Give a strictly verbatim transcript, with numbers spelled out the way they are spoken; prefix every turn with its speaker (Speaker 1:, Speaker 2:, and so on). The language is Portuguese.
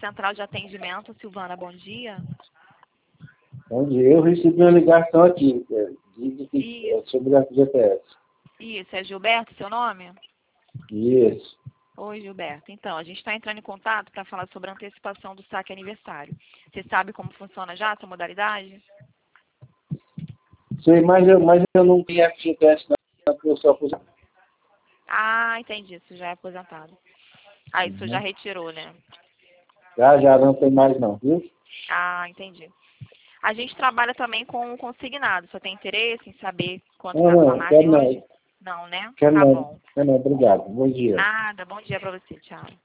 Speaker 1: Central de Atendimento, Silvana, bom dia.
Speaker 2: Bom dia, eu recebi uma ligação aqui, é, diz que é sobre a G P S.
Speaker 1: Isso, é Gilberto seu nome?
Speaker 2: Isso.
Speaker 1: Oi, Gilberto. Então, a gente está entrando em contato para falar sobre a antecipação do saque aniversário. Você sabe como funciona já essa modalidade?
Speaker 2: Sei, mas eu, mas eu não tenho F G T S, não, porque eu sou aposentado.
Speaker 1: Ah, entendi. Você já é aposentado. Ah, isso
Speaker 2: Uhum.
Speaker 1: já retirou, né?
Speaker 2: Já, já não tem mais não, viu?
Speaker 1: Ah, entendi. A gente trabalha também com consignado. Você tem interesse em saber quanto
Speaker 2: Não,
Speaker 1: está a sua
Speaker 2: não, quero
Speaker 1: margem
Speaker 2: não.
Speaker 1: hoje? Não, né?
Speaker 2: Quero
Speaker 1: Tá
Speaker 2: não.
Speaker 1: bom.
Speaker 2: Quero não, obrigado. Bom
Speaker 1: De
Speaker 2: dia.
Speaker 1: nada. Bom dia para você. Tchau.